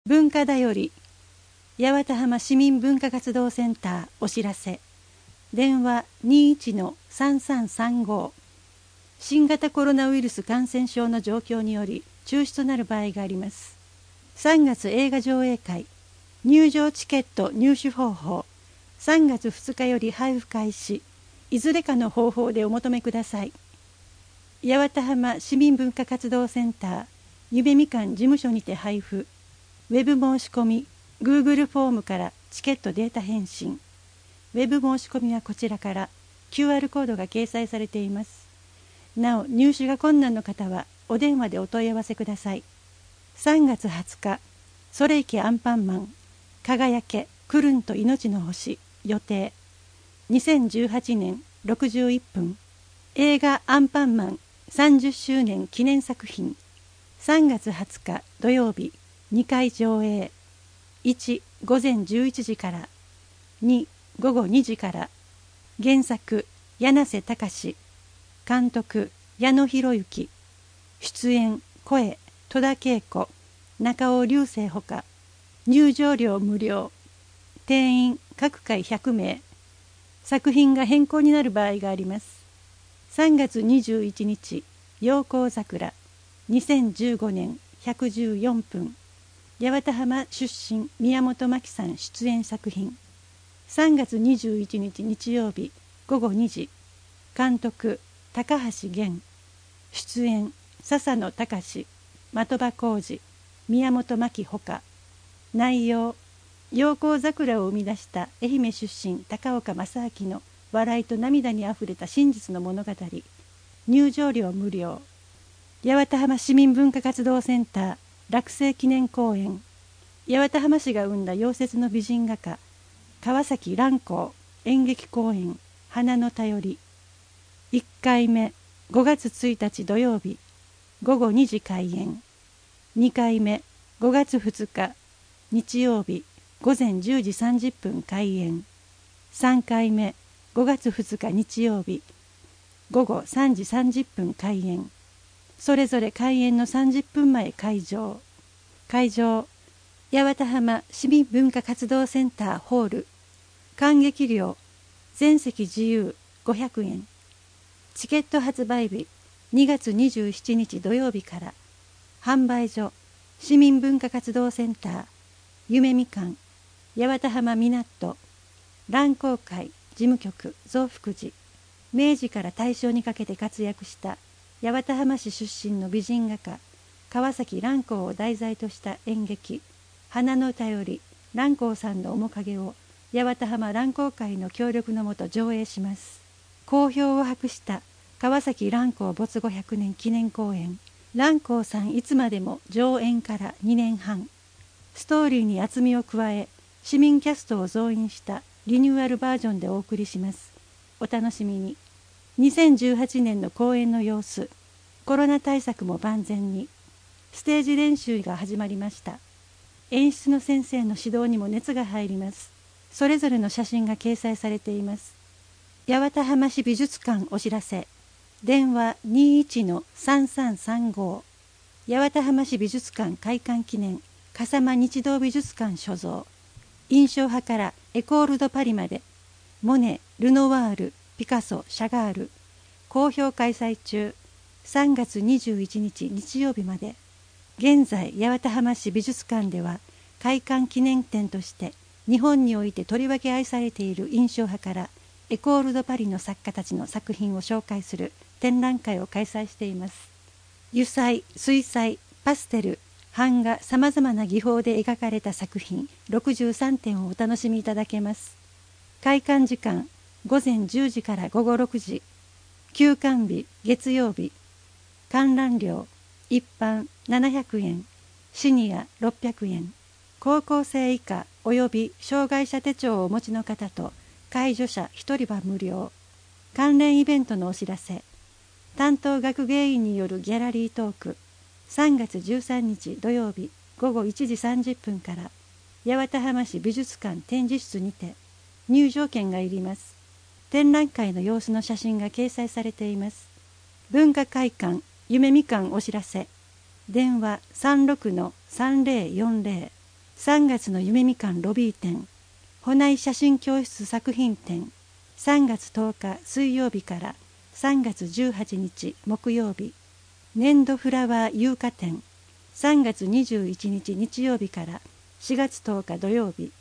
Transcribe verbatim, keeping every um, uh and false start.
文化だより八幡浜市民文化活動センターお知らせ。電話 にいちのさんさんさんご。 新型コロナウイルス感染症の状況により中止となる場合があります。さんがつ映画上映会、入場チケット入手方法、さんがつふつかより配布開始、いずれかの方法でお求めください。八幡浜市民文化活動センター夢みかん事務所にて配布。ウェブ申し込み、Google フォームからチケットデータ返信。ウェブ申し込みはこちらから キューアール コードが掲載されています。なお、入手が困難の方はお電話でお問い合わせください。さんがつはつか、それいけアンパンマン、輝け、クルンと命の星、予定。にせんじゅうはちねんろくじゅういっぷん、映画アンパンマンさんじゅっしゅうねん記念作品。さんがつはつか土曜日、にかい上映。いち、ごぜんじゅういちじから。に、ごごにじから。原作、柳瀬隆。監督、矢野博之。出演、声、戸田恵子、中尾隆星ほか。入場料無料。定員、各回ひゃくめい。作品が変更になる場合があります。さんがつにじゅういちにち、陽光桜。にせんじゅうごねんひゃくじゅうよんぷん。八幡浜出身宮本真希さん出演作品。さんがつにじゅういちにち日曜日ごごにじ。監督高橋源。出演笹野隆、的場浩二、宮本真希ほか。内容、陽光桜を生み出した愛媛出身高岡正明の笑いと涙にあふれた真実の物語。入場料無料。八幡浜市民文化活動センター落成記念公演。八幡浜市が生んだ溶接の美人画家川崎蘭光演劇公演花の便り。いっかいめごがつついたち土曜日ごごにじ開演。にかいめごがつふつか日曜日ごぜんじゅうじさんじゅっぷん開演。さんかいめごがつふつか日曜日ごごさんじさんじゅっぷん開演。それぞれ開演のさんじゅっぷんまえ会場。会場、八幡浜市民文化活動センターホール。観劇料、全席自由ごひゃくえん。チケット発売日、にがつにじゅうしちにち土曜日から。販売所、市民文化活動センター、夢みかん、八幡浜港、蘭光会事務局増福寺。明治から大正にかけて活躍した八幡浜市出身の美人画家川崎蘭光を題材とした演劇花の便り蘭光さんの面影を八幡浜蘭光会の協力のもと上映します。好評を博した川崎蘭光没後ひゃくねん記念公演蘭光さんいつまでも上演からにねんはん。ストーリーに厚みを加え市民キャストを増員したリニューアルバージョンでお送りします。お楽しみに。にせんじゅうはちねんの公演の様子。コロナ対策も万全に。ステージ練習が始まりました。演出の先生の指導にも熱が入ります。それぞれの写真が掲載されています。八幡浜市美術館お知らせ。電話 にいちのさんさんさんご。八幡浜市美術館開館記念笠間日動美術館所蔵。印象派からエコール・ド・パリまでモネ、ルノワール、ピカソ、シャガール。好評開催中。さんがつにじゅういちにち日曜日まで。現在八幡浜市美術館では開館記念展として日本においてとりわけ愛されている印象派からエコール・ド・パリの作家たちの作品を紹介する展覧会を開催しています。油彩、水彩、パステル、版画さまざまな技法で描かれた作品ろくじゅうさんてんをお楽しみいただけます。開館時間ごぜんじゅうじからごごろくじ。休館日月曜日。観覧料一般ななひゃくえん、シニアろっぴゃくえん。高校生以下および障害者手帳をお持ちの方と介助者ひとりは無料。関連イベントのお知らせ。担当学芸員によるギャラリートーク。さんがつじゅうさんにち土曜日ごごいちじさんじゅっぷんから八幡浜市美術館展示室にて。入場券がいります。展覧会の様子の写真が掲載されています。文化会館夢みかんお知らせ。電話 さんろくのさんぜろよんぜろ。 さんがつの夢みかんロビー展、保内写真教室作品展、さんがつとおか水曜日からさんがつじゅうはちにち木曜日、粘土フラワー有価展、さんがつにじゅういちにち日曜日からしがつとおか土曜日、